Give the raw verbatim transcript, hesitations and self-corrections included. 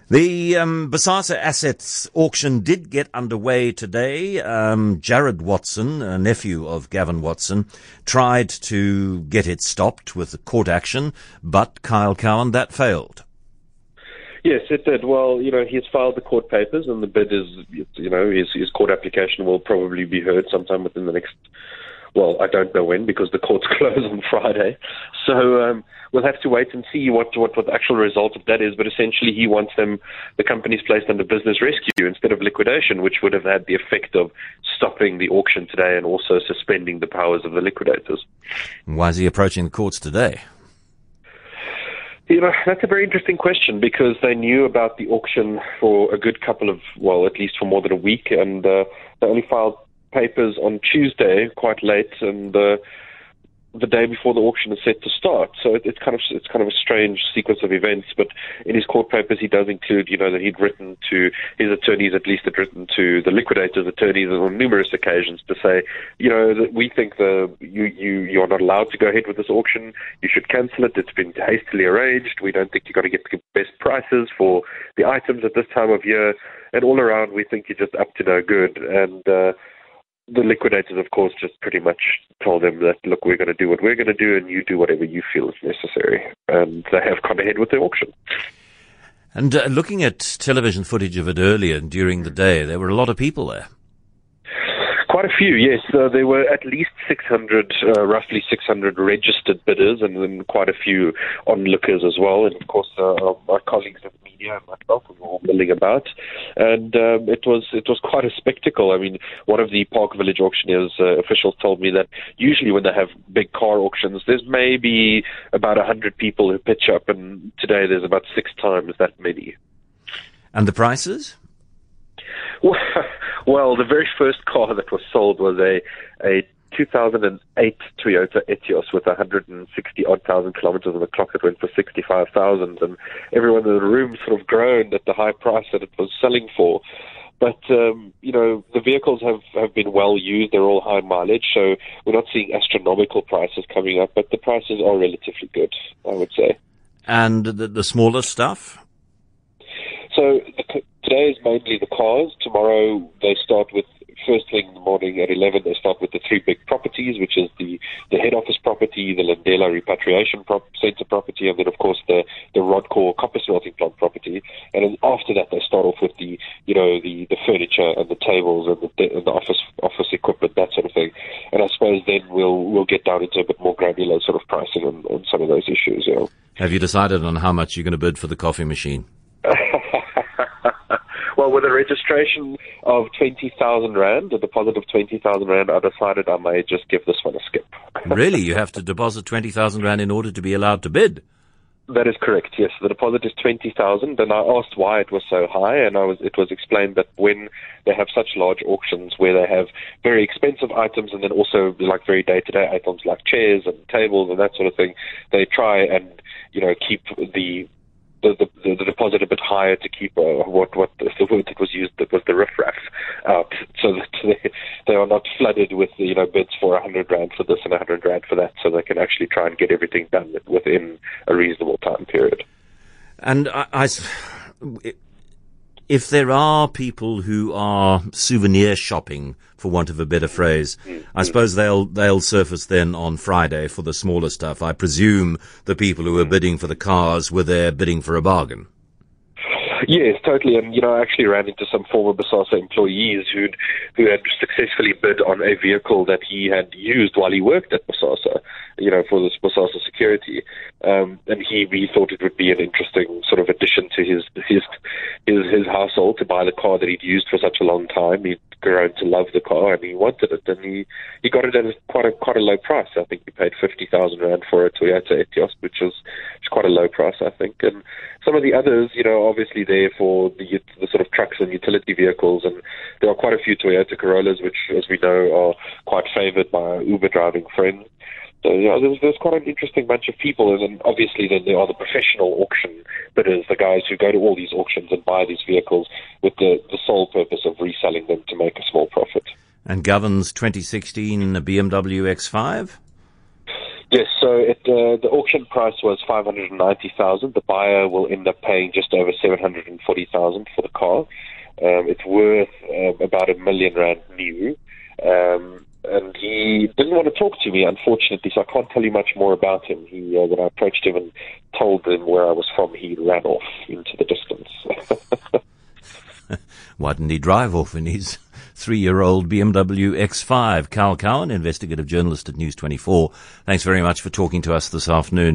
The um, Bosasa Assets auction did get underway today. Um, Jared Watson, a nephew of Gavin Watson, tried to get it stopped with court action, but Kyle Cowan, that failed. Yes, it did. Well, you know, he's filed the court papers, and the bid is, you know, his, his court application will probably be heard sometime within the next, well, I don't know when, because the courts close on Friday. So um, we'll have to wait and see what, what, what the actual result of that is. But essentially, he wants them, the companies placed under business rescue instead of liquidation, which would have had the effect of stopping the auction today and also suspending the powers of the liquidators. Why is he approaching the courts today? You know, that's a very interesting question, because they knew about the auction for a good couple of, well, at least for more than a week, and uh, they only filed papers on Tuesday, quite late, and uh, the day before the auction is set to start. So it, it's kind of it's kind of a strange sequence of events. But in his court papers, he does include, you know, that he'd written to his attorneys, at least had written to the liquidators' attorneys on numerous occasions to say, you know, that we think the you you you are not allowed to go ahead with this auction. You should cancel it. It's been hastily arranged. We don't think you're going to get the best prices for the items at this time of year. And all around, we think you're just up to no good. And uh, the liquidators, of course, just pretty much told them that, look, we're going to do what we're going to do, and you do whatever you feel is necessary. And they have gone ahead with the auction. And uh, looking at television footage of it earlier and during the day, there were a lot of people there. Quite a few, yes. Uh, there were at least six hundred, uh, roughly six hundred registered bidders, and then quite a few onlookers as well. And of course, uh, my colleagues at media and myself were all milling about, and um, it was it was quite a spectacle. I mean, one of the Park Village auctioneers uh, officials told me that usually when they have big car auctions, there's maybe about a hundred people who pitch up, and today there's about six times that many. And the prices? Well, the very first car that was sold was a a two thousand eight Toyota Etios with one hundred sixty odd thousand kilometers on the clock. It went for sixty-five thousand, and everyone in the room sort of groaned at the high price that it was selling for. But, um, you know, the vehicles have, have been well used. They're all high mileage, so we're not seeing astronomical prices coming up, but the prices are relatively good, I would say. And the, the smaller stuff? So the, today is mainly the cars. Tomorrow they start with, first thing in the morning at eleven, they start with the three big properties, which is the, the head office property, the Landela repatriation prop, center property, and then, of course, the, the Rodcore copper smelting plant property. And then after that, they start off with the, you know, the, the furniture and the tables and the, and the office office equipment, that sort of thing. And I suppose then we'll we'll get down into a bit more granular sort of pricing on, on some of those issues. You know. Have you decided on how much you're going to bid for the coffee machine? Well, with a registration of twenty thousand rand, a deposit of twenty thousand rand, I decided I may just give this one a skip. Really? You have to deposit twenty thousand rand in order to be allowed to bid? That is correct, yes. The deposit is twenty thousand, and I asked why it was so high, and I was, it was explained that when they have such large auctions where they have very expensive items and then also like very day-to-day items like chairs and tables and that sort of thing, they try and, you know, keep the The, the, the deposit a bit higher to keep uh, what what the word that was used that was the riffraff out, so that they, they are not flooded with, you know, bids for a hundred rand for this and a hundred rand for that, so they can actually try and get everything done within a reasonable time period. And I, I if there are people who are souvenir shopping, for want of a better phrase, mm-hmm. I suppose they'll they'll surface then on Friday for the smaller stuff. I presume the people who are bidding for the cars were there bidding for a bargain. Yes, totally. And, you know, I actually ran into some former Bosasa employees who'd, who had successfully bid on a vehicle that he had used while he worked at Bosasa, you know, for this Bosasa security. Um, and he, he thought it would be an interesting sort of addition to his, his, his, his household to buy the car that he'd used for such a long time. He'd grown to love the car and he wanted it, and he, he got it at a, quite a, quite a low price. I think he paid fifty thousand rand for a Toyota Etios, which is, which is quite a low price, I think. And some of the others, you know, obviously there for the, the sort of trucks and utility vehicles, and there are quite a few Toyota Corollas, which, as we know, are quite favored by our Uber driving friends. So, yeah, there's, there's quite an interesting bunch of people, and then obviously then there are the professional auction bidders, the guys who go to all these auctions and buy these vehicles with the, the sole purpose of reselling them to make a small profit. And Gavin's twenty sixteen B M W X five? Yes, so it, uh, the auction price was five hundred ninety thousand dollars. The buyer will end up paying just over seven hundred forty thousand dollars for the car. Um, it's worth uh, about a million rand new. Um, and he didn't want to talk to me, unfortunately, so I can't tell you much more about him. He, uh, when I approached him and told him where I was from, he ran off into the distance. Why didn't he drive off in his three-year-old B M W X five? Carl Cowan, investigative journalist at News twenty-four. Thanks very much for talking to us this afternoon.